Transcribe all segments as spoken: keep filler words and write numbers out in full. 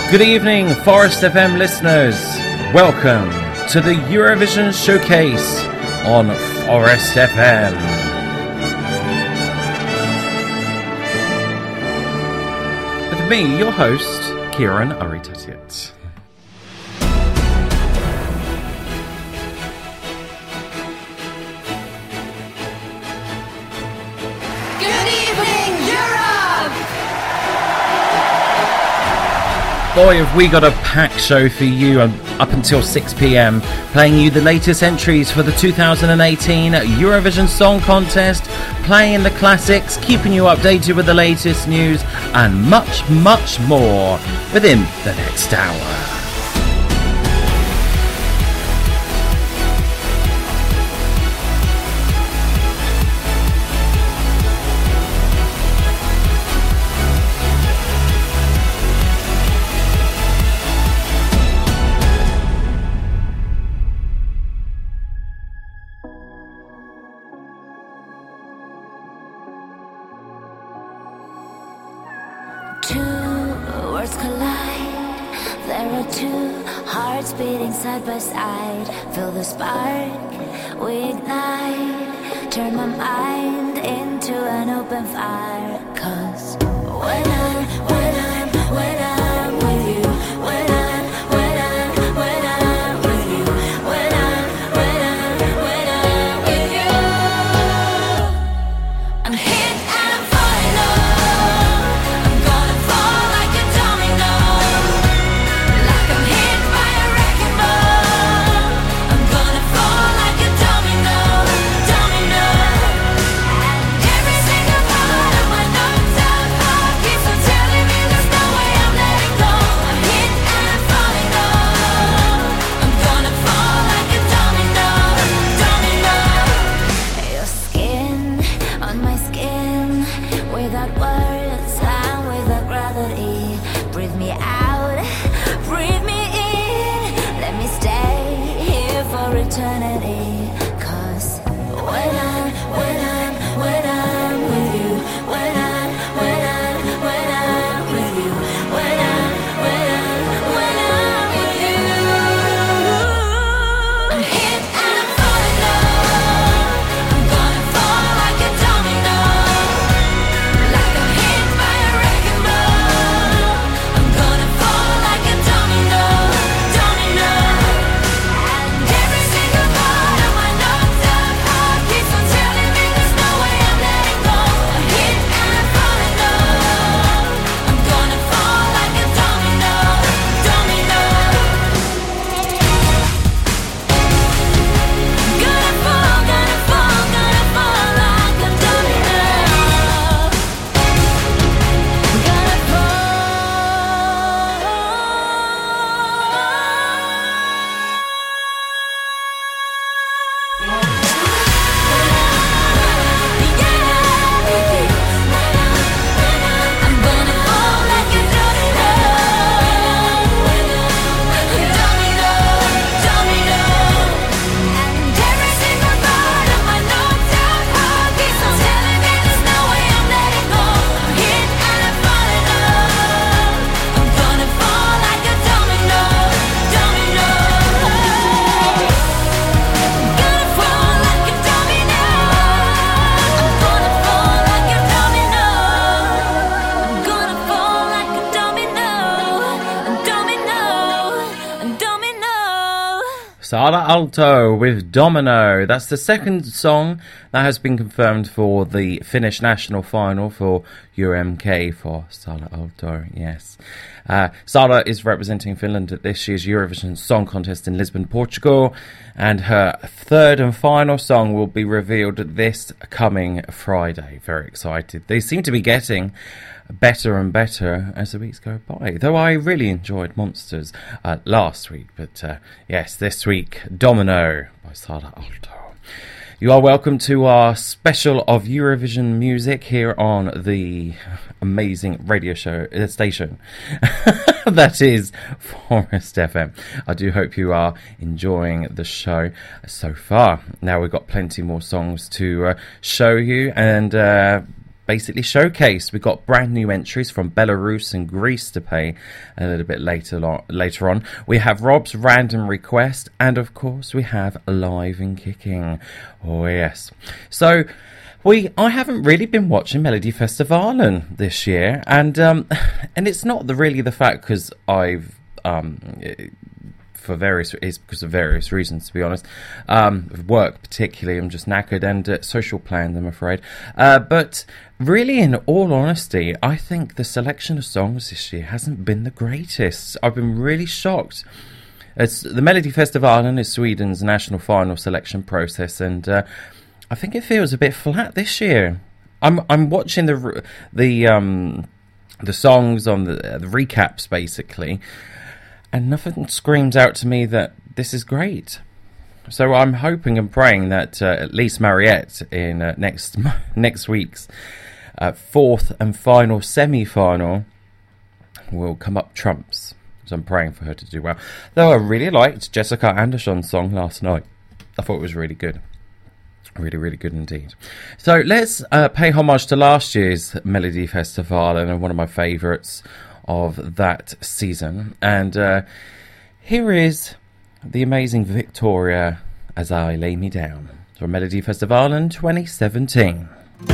Good evening, Forest F M listeners. Welcome to the Eurovision Showcase on Forest F M. With me, your host, Kieran Aritatiet. Boy, have we got a packed show for you up until six p.m, playing you the latest entries for the two thousand eighteen Eurovision Song Contest, playing the classics, keeping you updated with the latest news, and much, much more within the next hour. Side by side, feel the spark, we ignite, turn my mind into an open fire. Cause when I'm, when I'm, when I'm with you, when I'm, when I'm, when I'm with you, when I'm, when I'm, when I'm with you, I'm hit and I'm falling low, I'm gonna fall like a domino, like I'm hit by a wrecking ball. I'm gonna fall like a domino, domino. And every single part of my knocked out heart keeps on telling me there's no way I'm letting go. I'm hit and I'm falling low. I'm gonna fall like a domino, domino. Your skin on my skin, without words and without gravity. Breathe me out, breathe me in. Let me stay here for eternity. Cause when I'm, when I'm, when I'm with you, when I'm, when I'm, when I'm with you, when I'm, when I'm, when I'm with you, I'm hit and I'm falling low. I'm gonna fall like a domino, like I'm hit by a wrecking ball. I'm gonna fall like a domino, domino. And every single part of my knocked out heart keeps on telling me there's no way I'm letting go. I'm hit and I'm falling low. I'm gonna fall like a domino, domino. Gonna fall, gonna fall, gonna fall like a domino. Gonna I'm gonna fall like a domino, domino, domino. And every single part of my knocked out heart keeps on telling me there's no way I'm letting go. I'm hit and I'm falling low. I'm gonna fall like a domino, domino. Gonna fall like a domino. I'm gonna fall like a domino. I'm gonna fall like a domino, domino, domino. Sala Alto with Domino. That's the second song that has been confirmed for the Finnish national final for Euro M K for Sala Alto, yes. Uh, Sara is representing Finland at this year's Eurovision Song Contest in Lisbon, Portugal, and her third and final song will be revealed this coming Friday. Very excited. They seem to be getting better and better as the weeks go by, though I really enjoyed Monsters uh, last week, but uh, yes, this week, Domino by Sara Alto. You are welcome to our special of Eurovision music here on the amazing radio show uh, station that is Forest F M. I do hope you are enjoying the show so far. Now we've got plenty more songs to uh, show you, and uh, basically showcased. We've got brand new entries from Belarus and Greece to pay a little bit later on. Later on, we have Rob's random request, and of course, we have Live and Kicking. Oh yes. So we, I haven't really been watching Melodifestivalen this year, and um, and it's not the, really the fact because I've um. It, for various is because of various reasons, to be honest. Um, work particularly, I'm just knackered, and uh, social plans, I'm afraid. Uh, but really, in all honesty, I think the selection of songs this year hasn't been the greatest. I've been really shocked. It's, the Melodifestivalen is Sweden's national final selection process, and uh, I think it feels a bit flat this year. I'm I'm watching the the um, the songs on the, uh, the recaps basically, and nothing screams out to me that this is great. So I'm hoping and praying that uh, at least Mariette in uh, next next week's uh, fourth and final semi-final will come up trumps. So I'm praying for her to do well. Though I really liked Jessica Andersson's song last night. I thought it was really good. Really, really good indeed. So let's uh, pay homage to last year's Melodifestivalen, and one of my favourites of that season. And uh, here is the amazing Victoria, As I Lay Me Down, from Melodifestivalen twenty seventeen.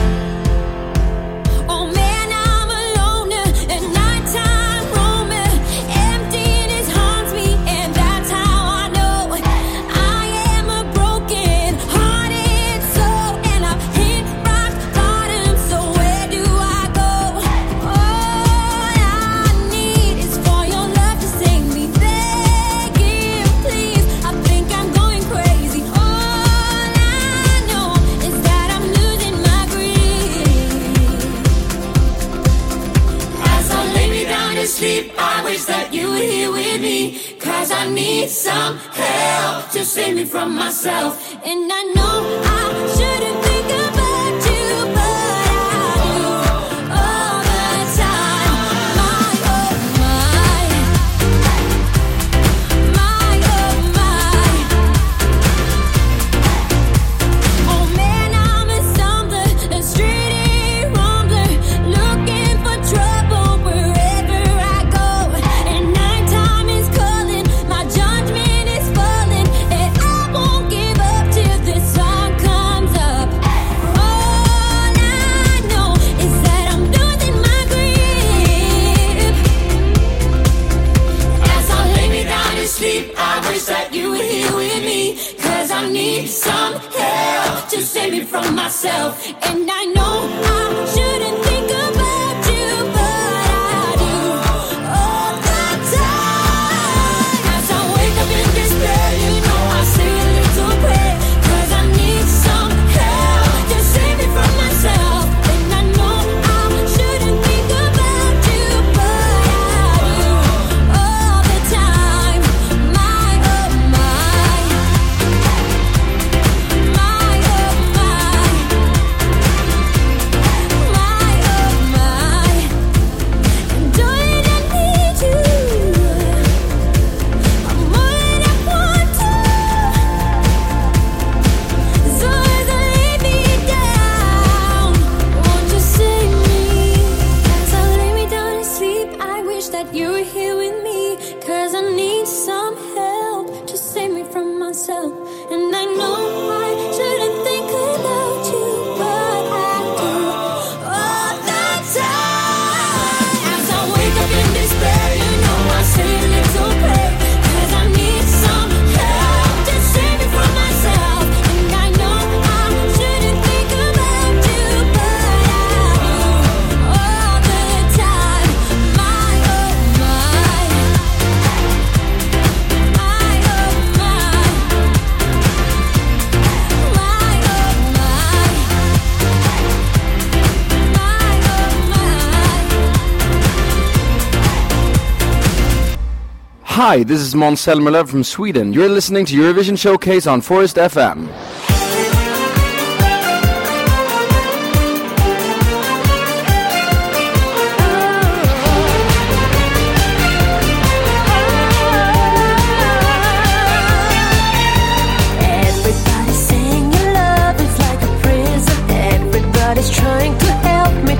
I need some help to save me from myself. And I know I shouldn't think about you, but I do all the time. My, oh my. My, oh my. Oh man, I'm a stumbler, a street rumbler, looking for trouble wherever I go. And nighttime is calling, my judgment is falling, and I won't give up till this song comes up. All I know is that I'm losing my grip. As I lay me down to sleep, I wish that you were here with me, 'cause I need some help to save me from myself. And I know I shouldn't think about you, but I do all the time. As I wake up in despair, you know I say a little prayer, 'cause I need some help to save me from myself. And I know I shouldn't think about you, but I do all the time. My, oh my. My, oh my. My, oh my. And darling, I need you. I'm more than I want to. So as I lay me down, won't you save me? As I lay me down to sleep, I wish that you were here with me, 'cause I need some help to save me from myself. And I know I shouldn't think about you, but I do all the time. As I wake up in despair, you know I say a little prayer, 'cause I need some help to save me from myself. And I know I shouldn't think about you, but I do all the time. My, oh my. My, oh my. My, oh my. My, oh my. Hi, this is Måns Zelmerlöw from Sweden. You're listening to Eurovision Showcase on Forest F M. Everybody's saying your love is like a prison. Everybody's trying to help me.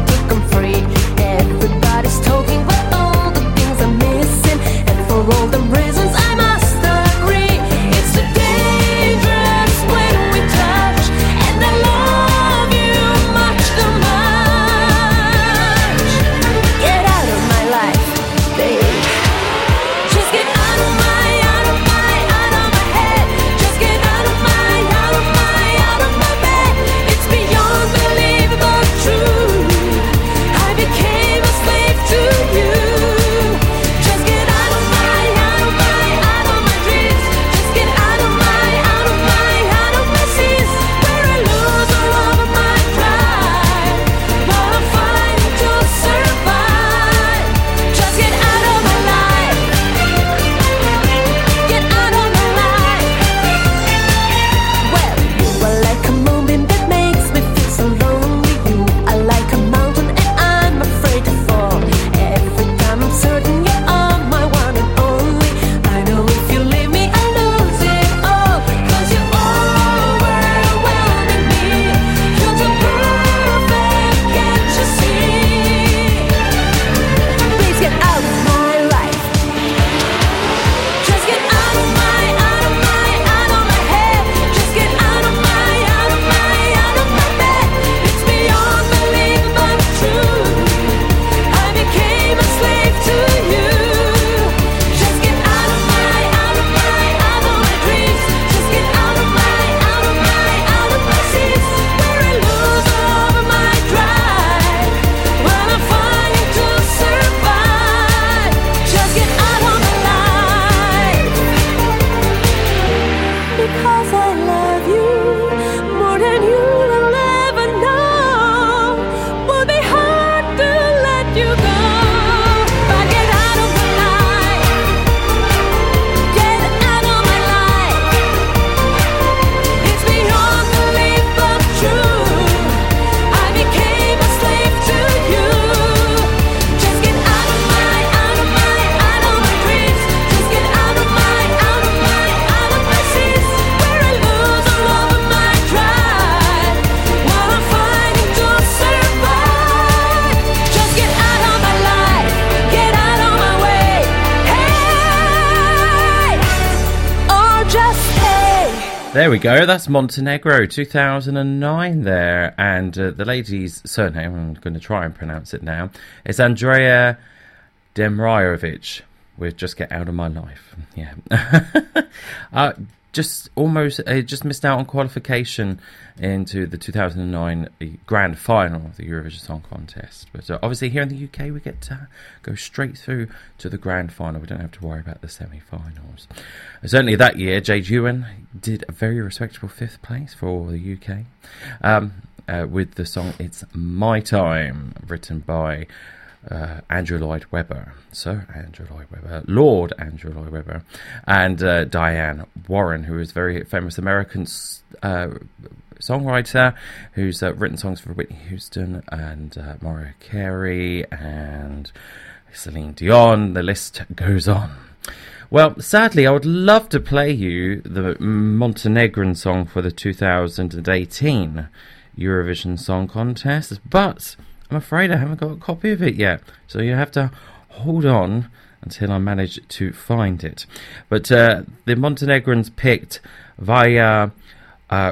There we go. That's Montenegro, two thousand nine there. And uh, the lady's surname, I'm going to try and pronounce it now, is Andrea Demrajovic with Just Get Out of My Life. Yeah. uh, just almost, uh, just missed out on qualification into the two thousand nine grand final of the Eurovision Song Contest. But uh, obviously here in the U K we get to go straight through to the grand final. We don't have to worry about the semi-finals. Certainly that year, Jade Ewan did a very respectable fifth place for the U K um, uh, with the song It's My Time, written by Uh, Andrew Lloyd Webber, Sir Andrew Lloyd Webber, Lord Andrew Lloyd Webber, and uh, Diane Warren, who is a very famous American uh, songwriter who's uh, written songs for Whitney Houston and uh, Mariah Carey and Celine Dion. The list goes on. Well, sadly, I would love to play you the Montenegrin song for the two thousand eighteen Eurovision Song Contest, but I'm afraid I haven't got a copy of it yet, so you have to hold on until I manage to find it. But uh, the Montenegrins picked via uh,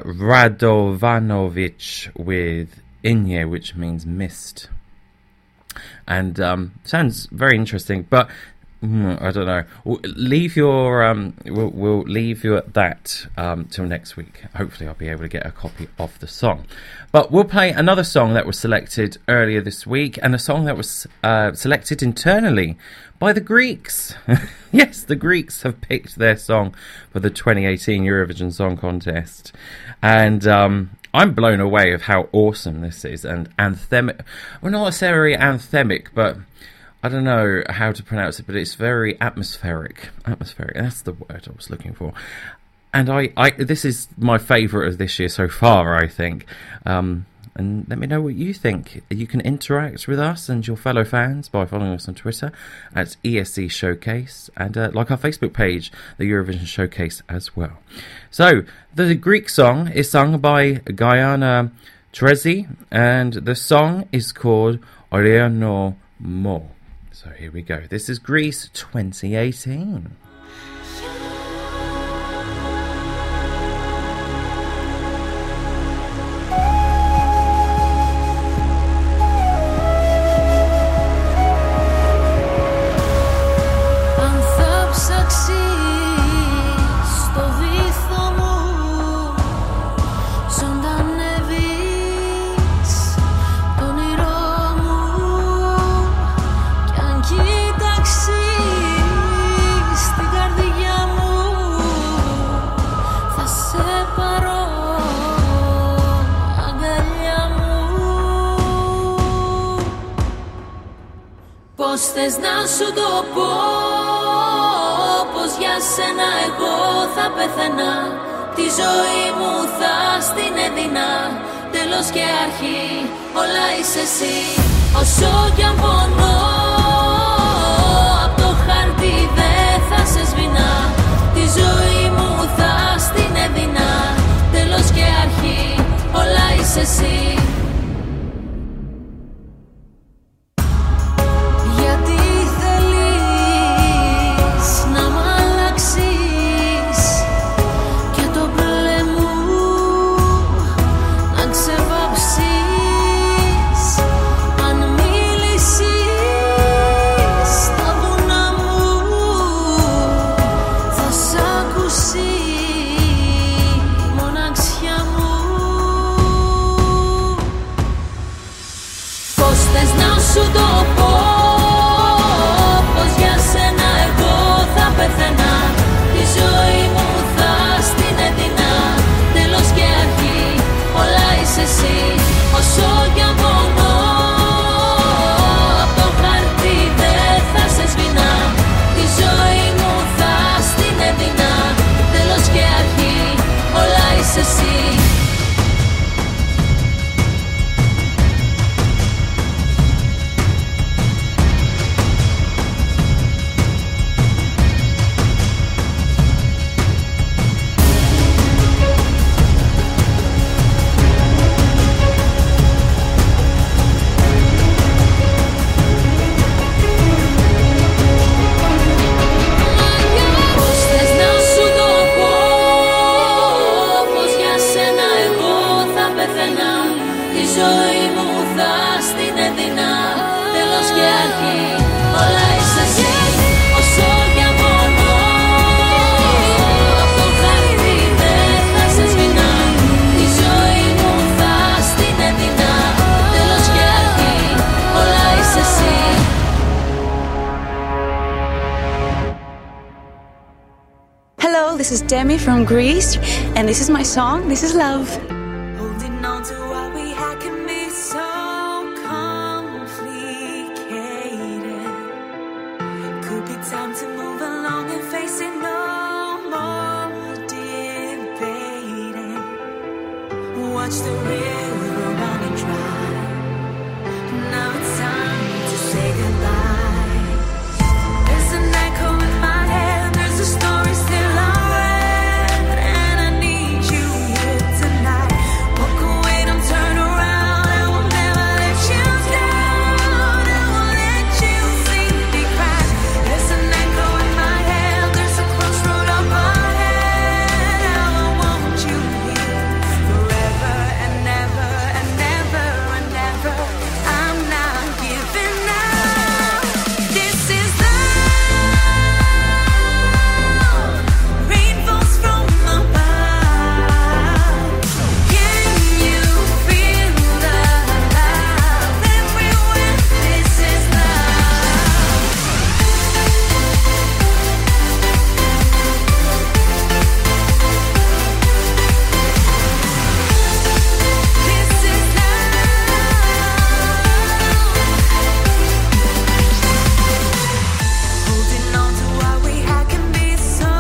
Radovanovic with Inje, which means mist. And um, sounds very interesting, but mm, I don't know. We'll leave your um, we'll, we'll leave you at that um, till next week. Hopefully, I'll be able to get a copy of the song. But we'll play another song that was selected earlier this week, and a song that was uh, selected internally by the Greeks. Yes, the Greeks have picked their song for the twenty eighteen Eurovision Song Contest, and um, I'm blown away of how awesome this is, and anthemic. Well, not necessarily anthemic, but I don't know how to pronounce it, but it's very atmospheric. Atmospheric, that's the word I was looking for. And I, I this is my favourite of this year so far, I think. Um, and let me know what you think. You can interact with us and your fellow fans by following us on Twitter at E S C Showcase, and uh, like our Facebook page, the Eurovision Showcase as well. So, the Greek song is sung by Guyana Trezi, and the song is called Oreano Mo. So here we go. This is Greece twenty eighteen. Πώς θες να σου το πω, πως για σένα εγώ θα πεθαίνα, τη ζωή μου θα στην έδινα, τέλος και αρχή, όλα είσαι εσύ. Όσο κι αν πονώ, απ' το χαρτί δεν θα σε σβηνά, τη ζωή μου θα στην έδινα, τέλος και αρχή, όλα είσαι εσύ. Μοναξιά μου αρχή, όλα είσαι εσύ. Όσο κι αν πονώ, απ' το χαρτί δεν θα σε σβηνά. Τη ζωή μου θα στην έδινα. Τέλος και αρχή, όλα είσαι εσύ. Hello, this is Demi from Greece, and this is my song, This is Love. Holding on to what we had can be so complicated. Could be time to move along and face it, no more debating. Watch the river run and dry. Now it's time to say goodbye. There's an echo in my head, there's a story still unread, and I need you here tonight. Walk away, don't turn around, I will never let you down. I won't let you see me cry. There's an echo in my head, there's a crossroad up ahead. Now I want you here forever and ever and ever and ever. I'm not giving up. This is love. Rain falls from above. Can you feel the love everywhere? This is love. This is love. Holding on to what we had can be so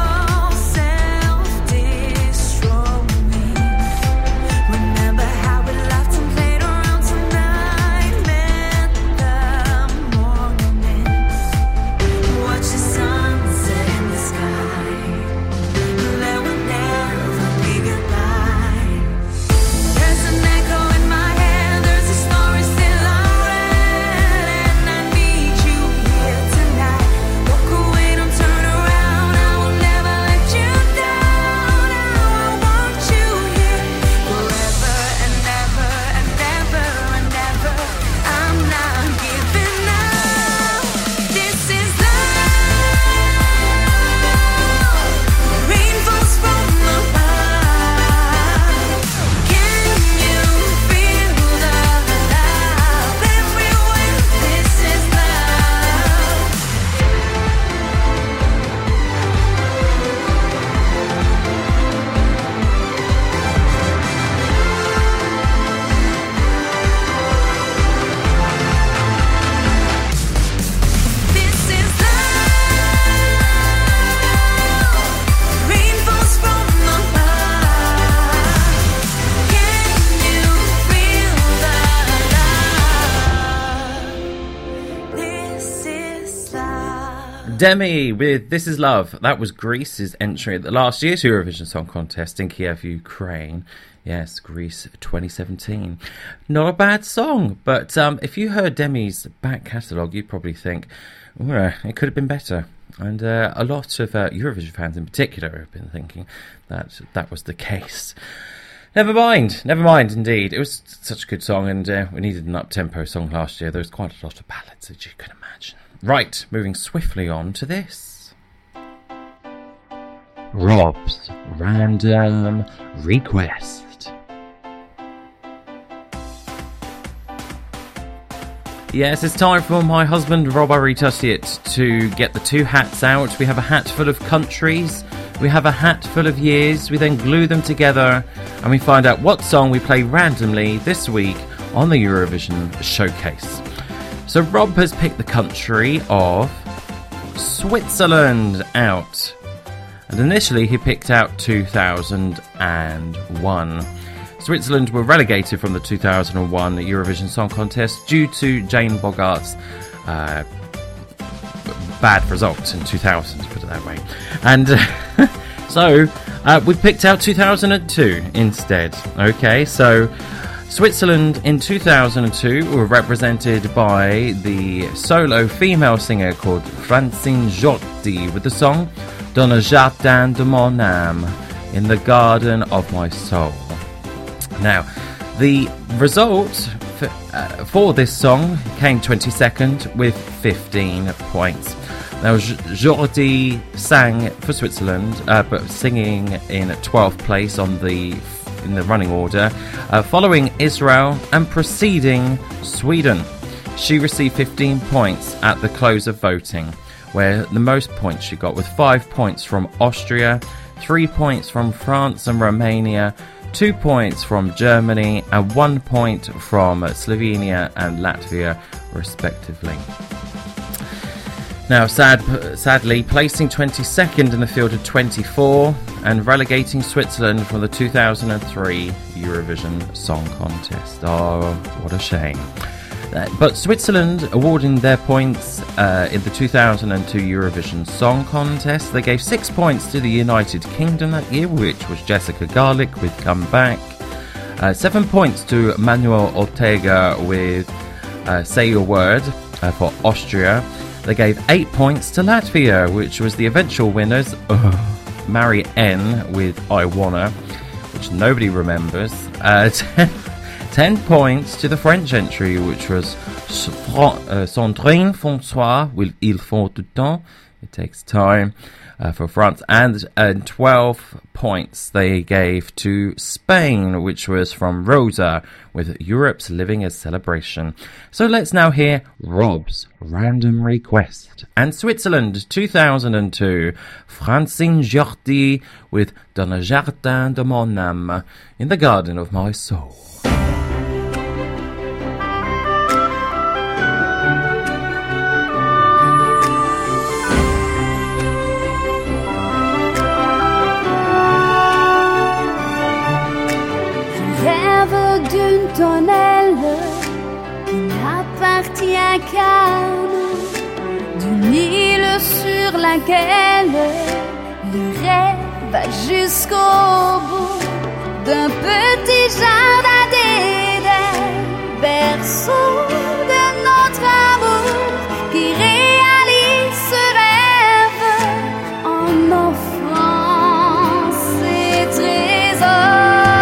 self-destroying. Remember how we laughed and played around tonight, meant the morning. Watch the sunset in the sky. There will never be goodbye. There's an echo in my head, there's a story still unread, and I need you here tonight. Walk away, don't turn around, I will never let you down. Now I want you here forever and ever and ever and ever. I'm not giving up. This is love. Rain falls from above. Can you feel the love everywhere? This is love. This is love. Rain falls from above. Can you feel the love? This is love. Demi with This Is Love. That was Greece's entry at the last year's Eurovision Song Contest in Kiev, Ukraine. Yes, Greece twenty seventeen. Not a bad song, but um, if you heard Demi's back catalogue, you'd probably think, well, it could have been better. And uh, a lot of uh, Eurovision fans in particular have been thinking that that was the case. Never mind, never mind indeed. It was such a good song, and uh, we needed an up-tempo song last year. There was quite a lot of ballads, as you can imagine. Right, moving swiftly on to this. Rob's Random Request. Yes, it's time for my husband Rob Aritasiet to get the two hats out. We have a hat full of countries, we have a hat full of years, we then glue them together and we find out what song we play randomly this week on the Eurovision Showcase. So Rob has picked the country of Switzerland out. And initially he picked out two thousand one. Switzerland were relegated from the two thousand one Eurovision Song Contest due to Jane Bogart's uh, bad results in two thousand, to put it that way. And uh, so uh, we picked out two thousand two instead. Okay, so Switzerland in two thousand two were represented by the solo female singer called Francine Giotti with the song Dans le jardin de mon âme, in the garden of my soul. Now, the result for, uh, for this song came twenty-second with fifteen points. Now, Jordi sang for Switzerland, uh, but singing in twelfth place on the in the running order, uh, following Israel and preceding Sweden. She received fifteen points at the close of voting, where the most points she got was five points from Austria, three points from France and Romania, two points from Germany, and one point from Slovenia and Latvia, respectively. Now, sad, sadly, placing twenty-second in the field of twenty-four and relegating Switzerland from the two thousand three Eurovision Song Contest. Oh, what a shame. Uh, but Switzerland awarding their points uh, in the two thousand two Eurovision Song Contest. They gave six points to the United Kingdom that year, which was Jessica Garlick with Come Back. Uh, seven points to Manuel Ortega with uh, Say Your Word uh, for Austria. They gave eight points to Latvia, which was the eventual winners, ugh, Mary N with I Wanna, which nobody remembers. Uh, ten, ten points to the French entry, which was uh, Sandrine François with Il faut du temps, it takes time, uh, for France. And uh, twelve points they gave to Spain, which was from Rosa with Europe's Living a Celebration. So let's now hear Rob's Random Request. And Switzerland two thousand two, Francine Jordi with Dans le jardin de mon âme, in the garden of my soul. D'une tonnelle qui n'appartient qu'à nous, d'une île sur laquelle le rêve va jusqu'au bout, d'un petit jardin d'Éden, berceau de notre amour qui réalise ce rêve en offrant ses trésors.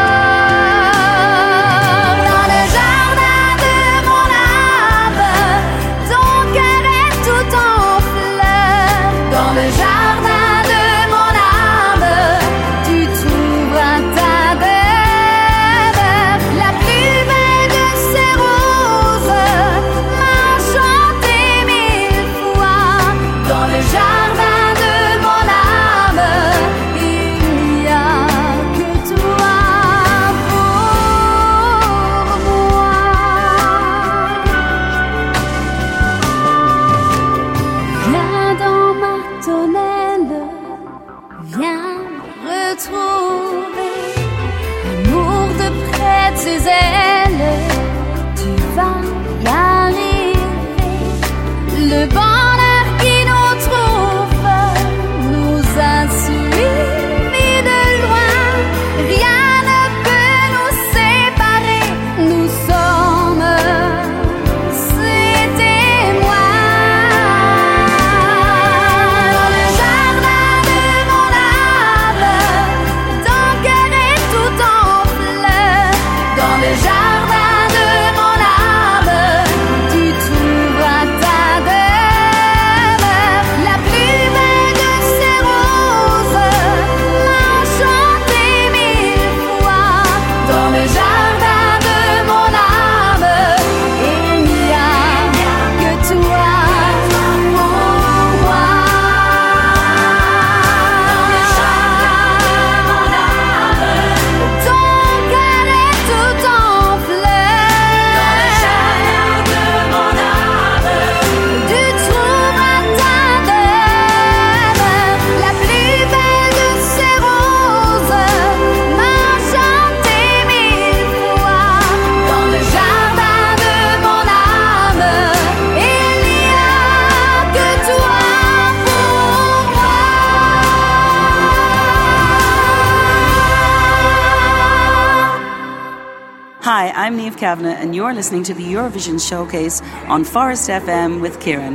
Hi, I'm Niamh Kavanagh, and you're listening to the Eurovision Showcase on Forest F M with Kieran.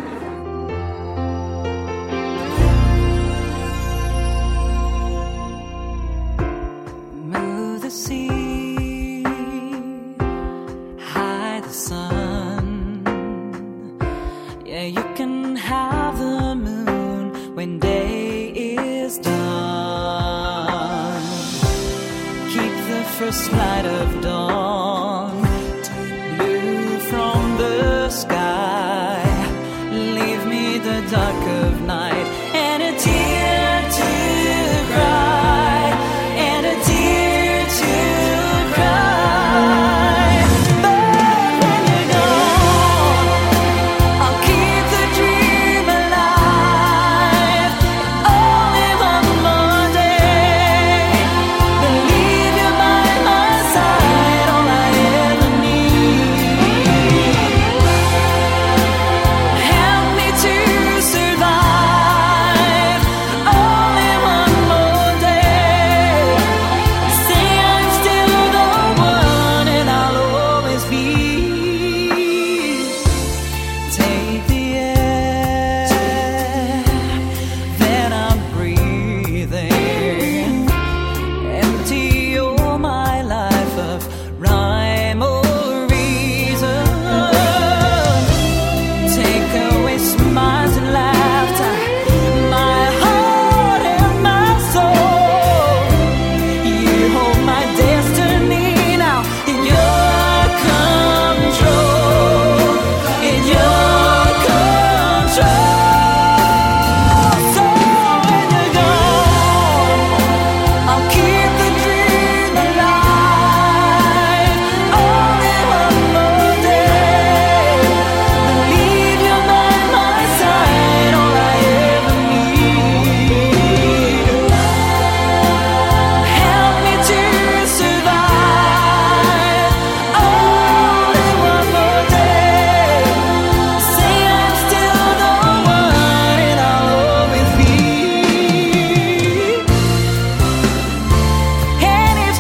Move the sea, hide the sun. you can have the moon when day is done. Keep the first light of dawn, take blue from the sky. Leave me the dark of night and a tear to cry, and a tear to cry. But when you're gone, I'll keep the dream alive. Only one more day. Believe you're by my side, all I ever need. Help me to survive. Only one more day. Say I'm still the one, and I'll always be. Take the air that I'm breathing. Empty all my life of rhyme or reason. Take away smiles and laughter, my heart and my soul. You hold my destiny now in your control, in your control. So when you're gone, I'll keep the dream alive. Only one more day. Believe you're by my side, all I ever need. Help me to survive. Only one more day. Say I'm still the one, and I'll always be. And if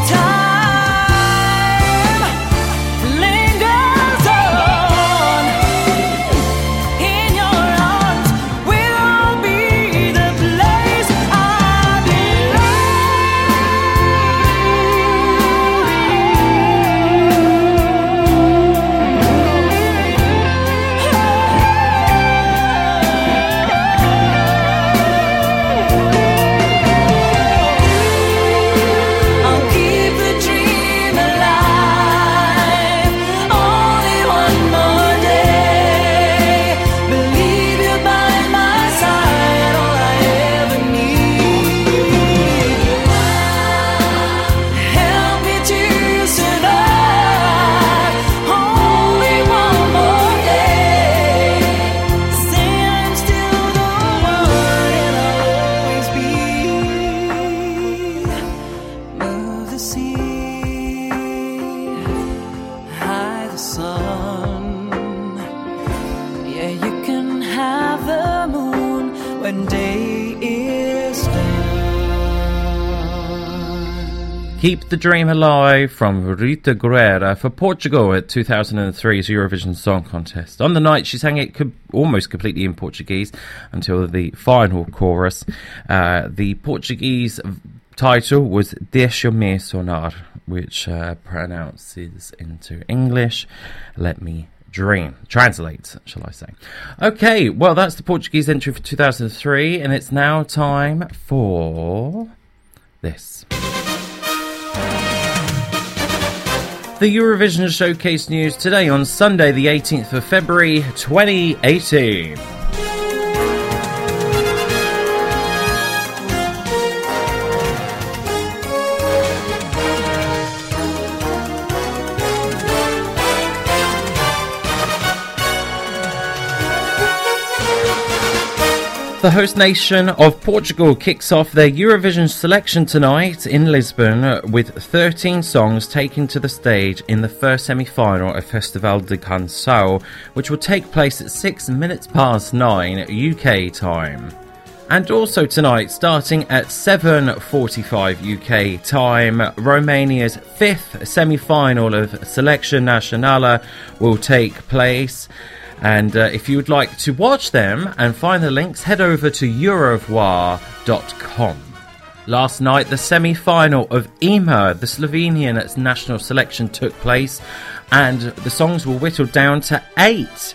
time lingers on, in your arms will be the place I I'll keep the dream alive. Only one more day. Believe you're by my side, all I ever need. Help me to survive. Only one more day. Say I'm still the one, and I'll always be. Move the sea, hide the sun. Yeah, you can have the moon when day is done. Keep the Dream Alive from Rita Guerra for Portugal at two thousand three's Eurovision Song Contest. On the night, she sang it co- almost completely in Portuguese until the final chorus. Uh, the Portuguese v- title was Deixa-me sonar, which uh, pronounces into English, Let Me Dream. Translates, shall I say. Okay, well, that's the Portuguese entry for two thousand three, and it's now time for this. The Eurovision Showcase news today on Sunday the eighteenth of February twenty eighteen. The host nation of Portugal kicks off their Eurovision selection tonight in Lisbon with thirteen songs taken to the stage in the first semi-final of Festival de Canção, which will take place at six minutes past nine U K time. And also tonight, starting at seven forty-five U K time, Romania's fifth semi-final of Selection Națională will take place. And uh, if you would like to watch them and find the links, head over to eurovoix dot com. Last night, the semi-final of E M A, the Slovenian national selection, took place, and the songs were whittled down to eight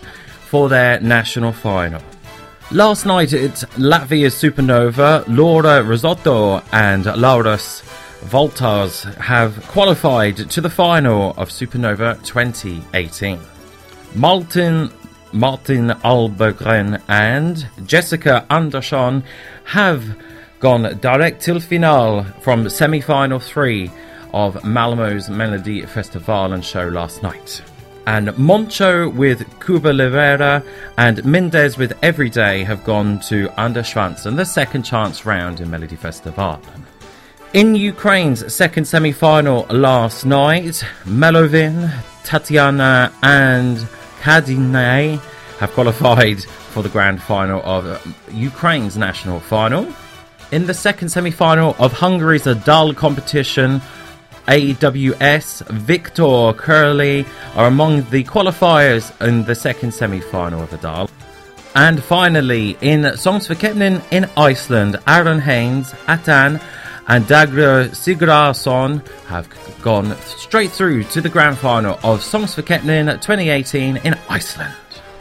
for their national final. Last night, it's Latvia's Supernova, Laura Risotto and Lauras Voltars have qualified to the final of Supernova twenty eighteen. Martin, Martin Albergren and Jessica Andersson have gone direct till final from semi-final three of Malmö's Melody Festivalen show last night. And Moncho with Cuba Livera and Mendez with Everyday have gone to Anders Svensson, the second chance round in Melody Festivalen. In Ukraine's second semi-final last night, Melovin, Tatiana and Kadine have qualified for the grand final of Ukraine's national final. In the second semi-final of Hungary's Adal competition, A W S, Victor Curley are among the qualifiers in the second semi-final of Adal. And finally, in Sångsförkeppningen in Iceland, Aaron Haynes, Atan and Dagr Sigurðarson have gone straight through to the grand final of Sångsförkeppningen twenty eighteen in Iceland.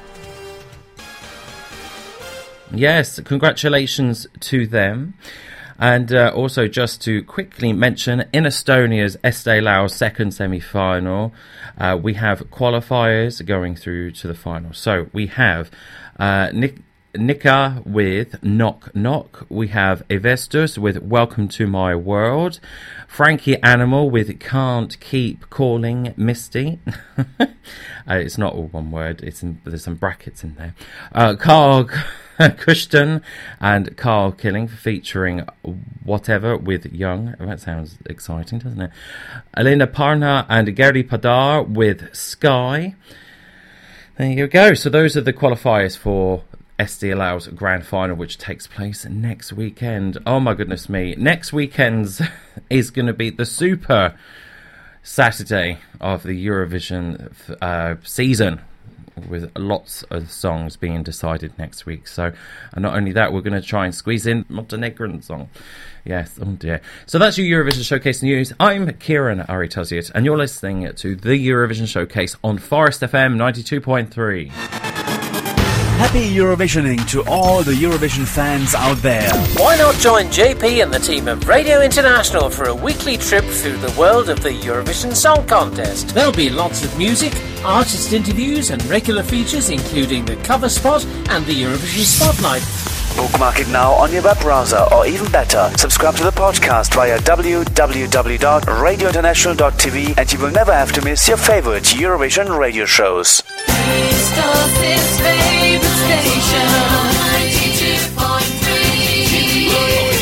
Yes, congratulations to them. And uh, also just to quickly mention, in Estonia's Estee Lauder's second semi-final, uh, we have qualifiers going through to the final. So we have uh, Nick, Nika with Knock Knock. We have Evestus with Welcome to My World. Frankie Animal with Can't Keep Calling Misty. uh, it's not all one word. It's in, there's some brackets in there. Uh, Carl Cushton and Carl Killing featuring Whatever with Young. That sounds exciting, doesn't it? Elena Parna and Gary Padar with Sky. There you go. So those are the qualifiers for Estee Lauder's grand final, which takes place next weekend. Oh my goodness me. Next weekend's is going to be the super Saturday of the Eurovision uh, season, with lots of songs being decided next week. So, and not only that, we're going to try and squeeze in Montenegrin song. Yes, oh dear. So that's your Eurovision Showcase news. I'm Kieran Aritaziot, and you're listening to the Eurovision Showcase on Forest F M ninety-two point three. Happy Eurovisioning to all the Eurovision fans out there. Why not join J P and the team of Radio International for a weekly trip through the world of the Eurovision Song Contest? There'll be lots of music, artist interviews and regular features including the cover spot and the Eurovision Spotlight. Bookmark it now on your web browser, or even better, subscribe to the podcast via w w w dot radio international dot t v and you will never have to miss your favorite Eurovision radio shows. East of his favorite station, ninety-two point three,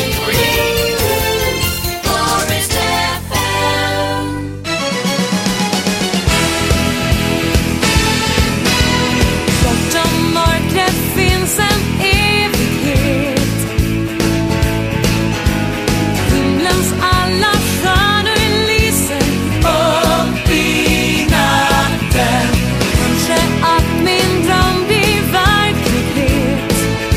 Forest F M. Bortom mörkret finns en evighet. Himlens alla stjärnor lyser upp i natten. Kanske att min dröm blir verklighet.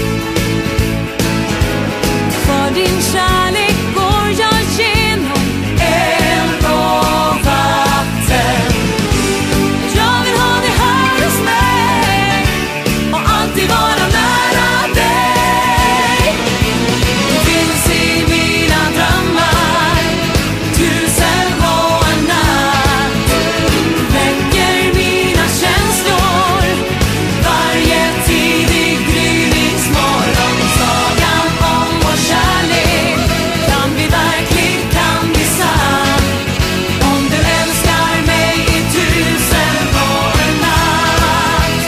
För din kärlek går jag genom eld och vatten. Jag vill ha dig här hos mig och alltid vara nära dig. Du finns i mina drömmar, tusen och en natt. Väcker mina känslor varje tidig gryningsmorgon. Sagan om vår kärlek kan bli verklig, kan bli sann. Om du älskar mig i tusen och en natt.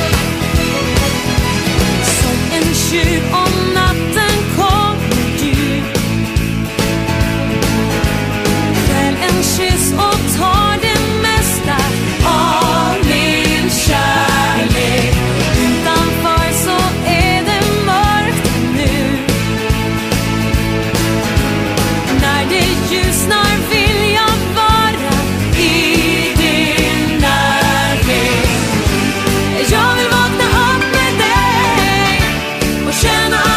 Som en tjuv om natten kommer du. Stjäl en kyss och tar det mesta av min kärlek. Utanför så är det mörkt nu. När det ljusnar vill jag vara i din närhet. Jag vill vakna upp med dig och känna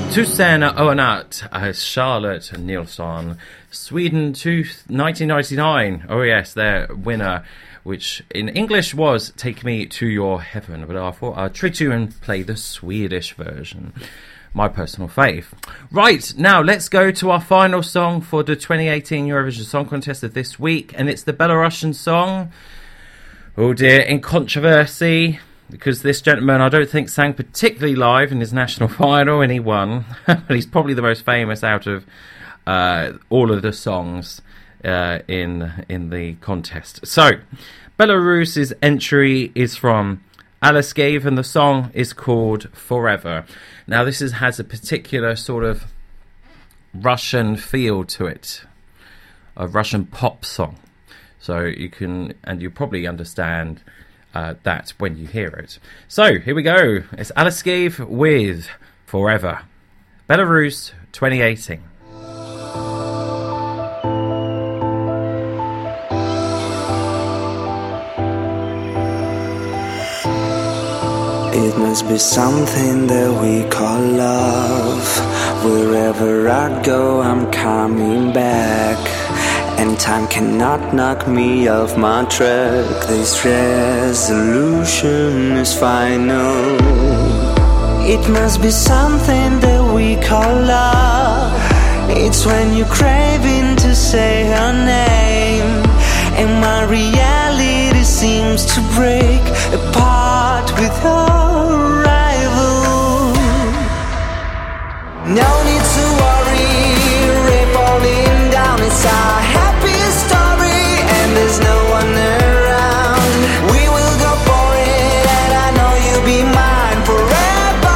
Tusen Oanat as Charlotte Nilsson, Sweden to nineteen ninety-nine. Oh yes, their winner, which in English was Take Me to Your Heaven, but I thought I'd treat you and play the Swedish version. My personal fave. Right, now let's go to our final song for the twenty eighteen Eurovision Song Contest of this week, and it's the Belarusian song, oh dear, in controversy, because this gentleman I don't think sang particularly live in his national final, and he won. But he's probably the most famous out of uh, all of the songs uh, in in the contest. So, Belarus's entry is from Alaskev, and the song is called Forever. Now, this is, has a particular sort of Russian feel to it, a Russian pop song. So you can, and you probably understand uh, that when you hear it. So here we go. It's Alaskev with Forever. Belarus twenty eighteen. It must be something that we call love. Wherever I go, I'm coming back. And time cannot knock me off my track. This resolution is final. It must be something that we call love. It's when you're craving to say her name, and my reality seems to break apart with her arrival. No need to worry, we're falling down. It's our happy story, and there's no one around. We will go for it, and I know you'll be mine forever.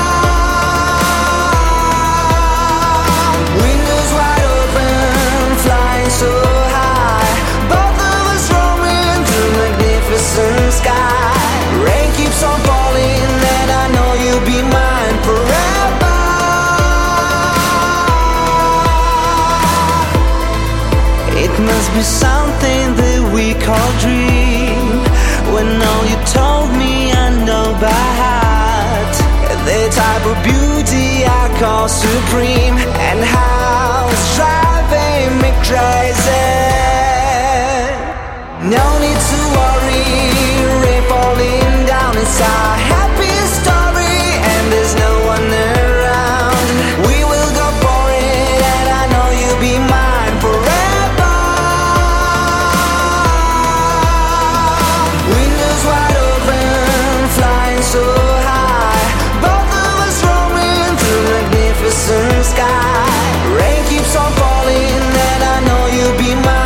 Windows wide open, flying so high. Both of us roaming through magnificent sky. Rain keeps on falling, and I know you'll be mine forever. It must be something that we call dream. When all you told me I know by heart, the type of beauty I call supreme, and how it's driving me crazy. No need to worry, we're falling down. It's our happy story, and there's no one around. We will go for it, and I know you'll be mine forever. Windows wide open, flying so high. Both of us roaming through magnificent sky. Rain keeps on falling, and I know you'll be mine.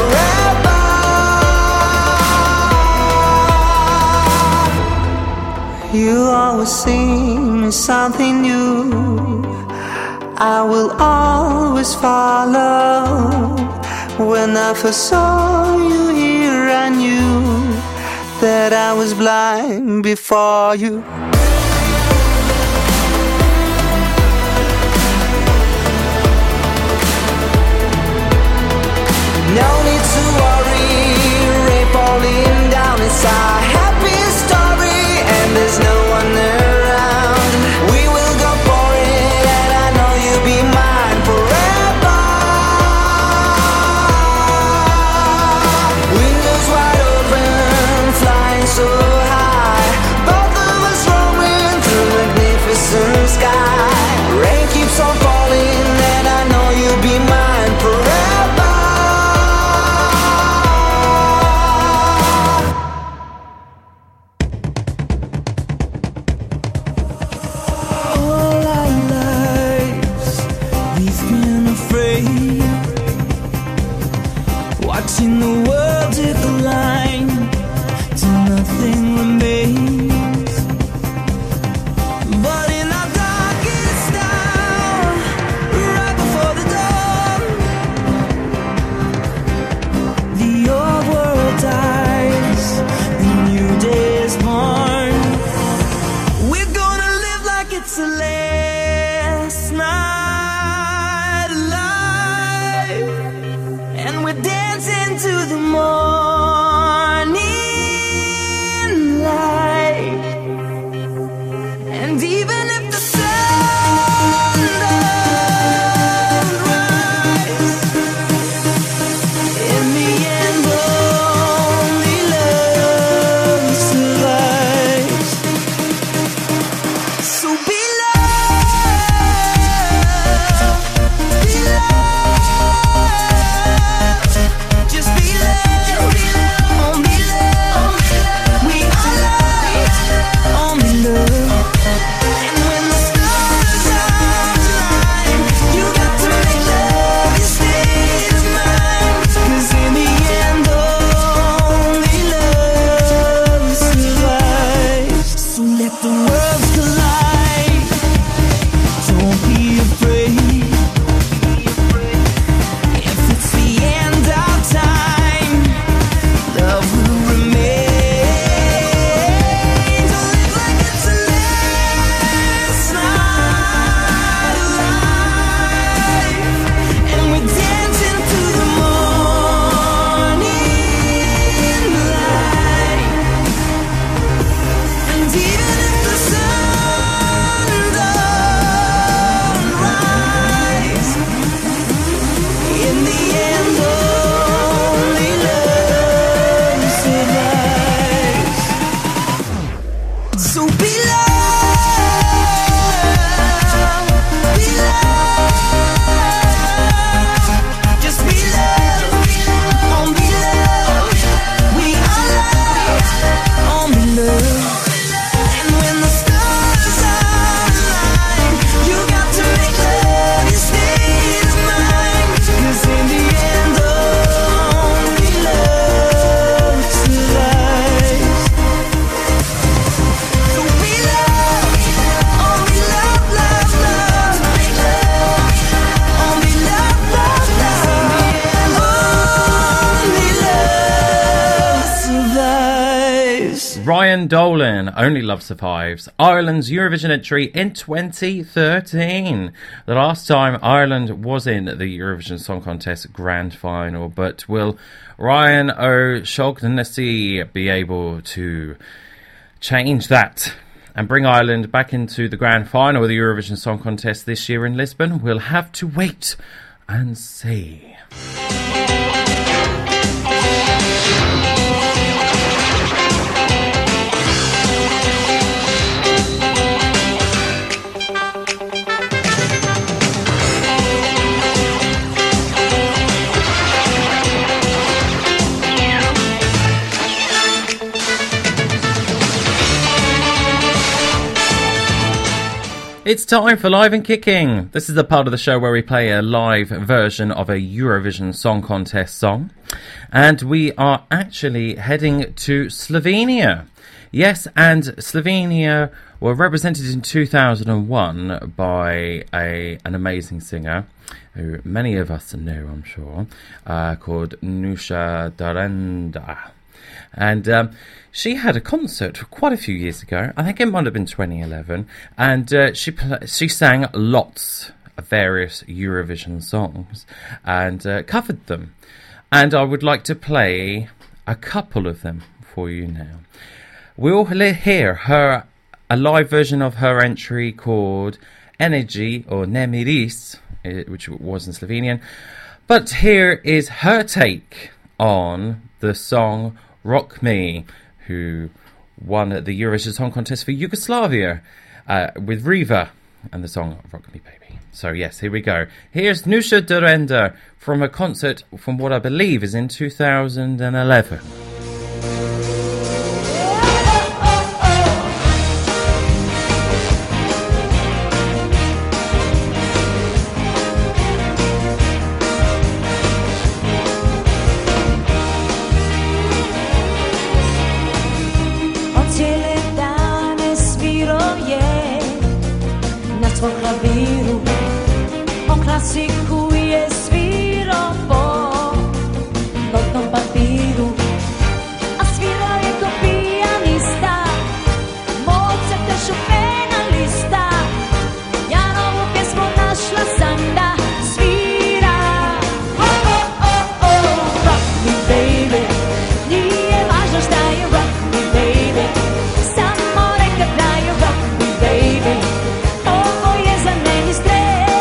You always sing me something new. I will always follow. When I first saw you here, I knew that I was blind before you. No need to worry, we're falling down. It's our happy story, and there's no one around. We will go for it, and I know you'll be mine forever. Windows wide open, flying so high. Both of us roaming through magnificent sky. Rain keeps on falling, and I know you'll be mine forever. Ryan Dolan, Only Love Survives, Ireland's Eurovision entry in twenty thirteen. The last time Ireland was in the Eurovision Song Contest grand final, but will Ryan O'Shaughnessy be able to change that and bring Ireland back into the grand final of the Eurovision Song Contest this year in Lisbon? We'll have to wait and see. It's time for Live and Kicking. This is the part of the show where we play a live version of a Eurovision Song Contest song. And we are actually heading to Slovenia. Yes, and Slovenia were represented in two thousand one by a an amazing singer who many of us know, I'm sure, uh, called Nuša Derenda. And um, she had a concert quite a few years ago. I think it might have been twenty eleven. And uh, she pl- she sang lots of various Eurovision songs and uh, covered them. And I would like to play a couple of them for you now. We'll hear her a live version of her entry called Energy or Nemiris, which was in Slovenian. But here is her take on the song Rock Me, who won the Eurovision Song Contest for Yugoslavia uh, with Riva and the song Rock Me Baby. So yes, here we go. Here's Nuša Derenda from a concert from what I believe is in two thousand eleven. Sikuje svirao po notnom papiru, a svirao je ko pijanista, Mozarta, Chopina lista. Ja novu pjesmu našla sam da svira. Oh, oh, oh, oh, rock me baby, nije važno šta je rock me baby, samo neka traje rock me baby, ovo je za meni stres.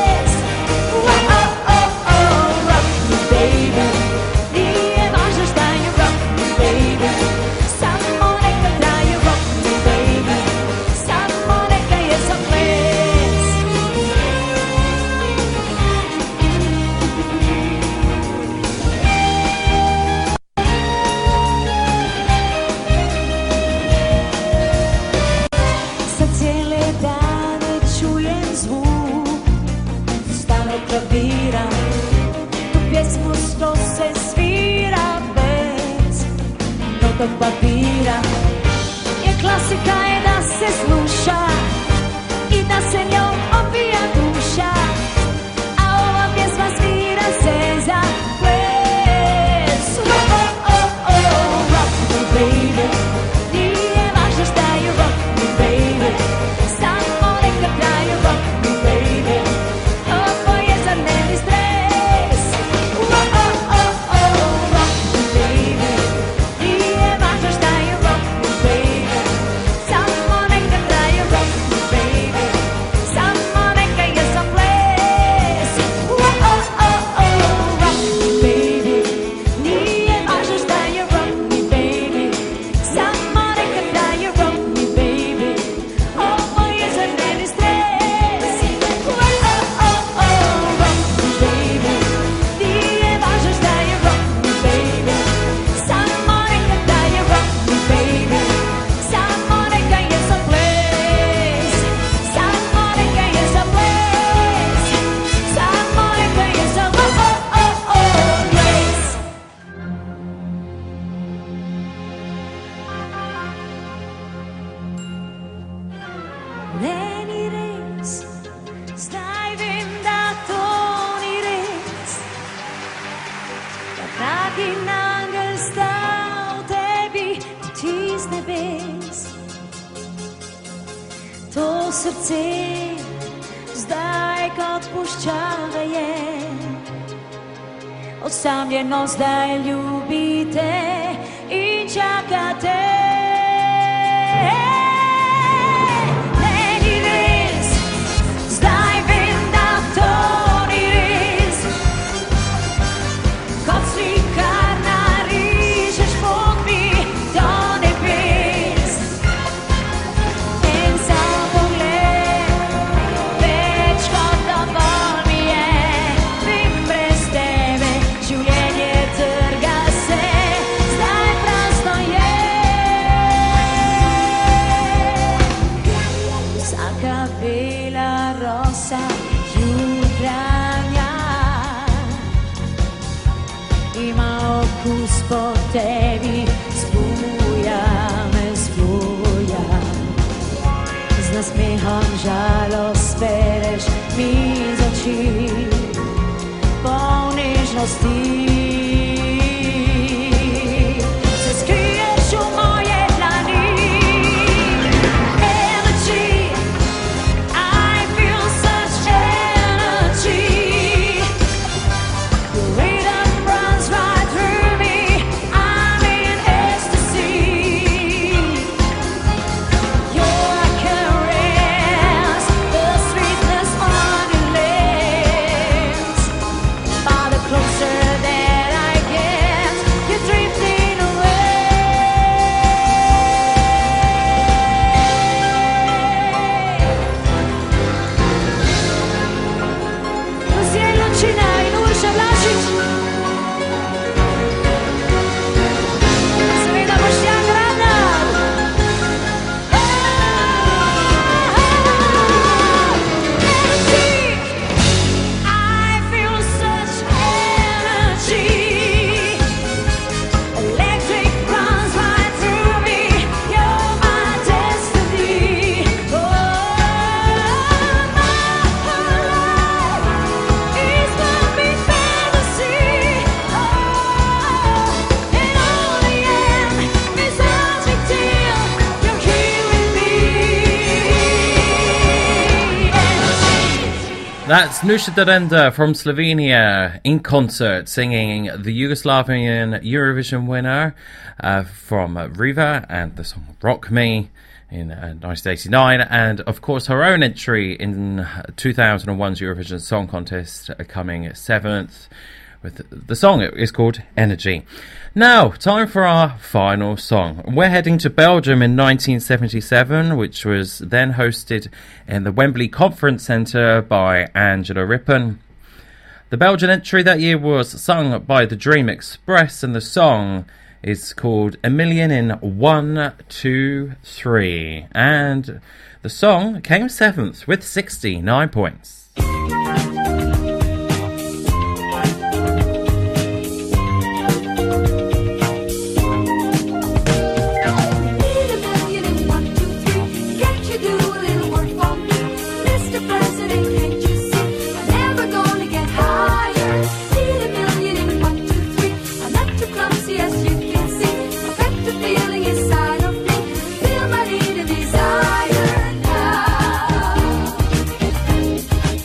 Papira je klasika je da se sluša i da se njom opija duša, a ova pjesma svira se za ples. Oh, oh, oh, oh, rock me baby, nije važno šta je rock me baby, samo neka traje rock me baby, ovo je za meni stres. Oh, oh, oh, oh, rock me baby, nije važno šta je srce zdaj kot puščava je. Osamljeno zdaj ljubite in čakate. Ne ni res, zdaj vem, da to ni res. Kot slikar narišeš pot mi do nebes. En sam pogled, več kot dovolj mi je. Vem, brez tebe življenje trga se, zdaj prazno je. Vsaka bela rosa jutranja ima okus po tebi, zbuja me, zbuja. Z nasmehom žalost pereš mi z oči, poln nežnosti. Se skriješ v moje dlani. Energy, I feel such energy. The rhythm runs right through me. I'm in ecstasy. Your caress, the sweetness on your lips. Far the closer that I get, you're drifting away. Luciel Lucina i Nursia Vlasic. Seveda Boštjan Grabnar. Energy, I feel such energy. Electric runs right through me. You're my destiny. Oh, my whole life is one big fantasy. Oh, and all I am is magic till you're here with me. Energy. That's Nusha Derenda from Slovenia in concert singing the Yugoslavian Eurovision winner uh, from uh, Riva and the song Rock Me in uh, nineteen eighty-nine, and of course her own entry in two thousand one's Eurovision Song Contest uh, coming seventh with the song is called Energy. Now, time for our final song. We're heading to Belgium in nineteen seventy-seven, which was then hosted in the Wembley Conference Centre by Angela Rippon. The Belgian entry that year was sung by the Dream Express, and the song is called A Million in One, Two, Three. And the song came seventh with sixty-nine points. Need a million in one, two, three. Can't you do a little work for me, Mister President? Can't you see I'm never gonna get higher? Need a million in one, two, three. I'm not too clumsy as you can see. I've got the feeling inside of me. Feel my need and desire now.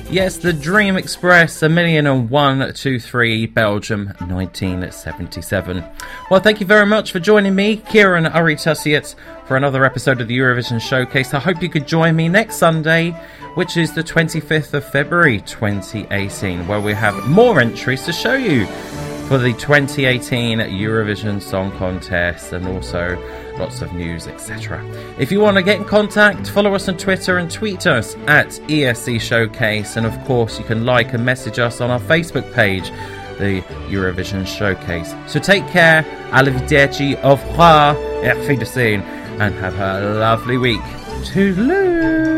Yes, the Dream Express, a million and one, two, three, Belgium, nineteen seventy-seven. Well, thank you very much for joining me, Kieran Urry-Tussiett, for another episode of the Eurovision Showcase. I hope you could join me next Sunday, which is the twenty-fifth of February, twenty eighteen, where we have more entries to show you for the twenty eighteen Eurovision Song Contest, and also lots of news, et cetera. If you want to get in contact, follow us on Twitter and tweet us at E S C Showcase, and of course you can like and message us on our Facebook page, the Eurovision Showcase. So take care, arrivederci, au revoir, auf Wiedersehen, and have a lovely week. Toodaloo!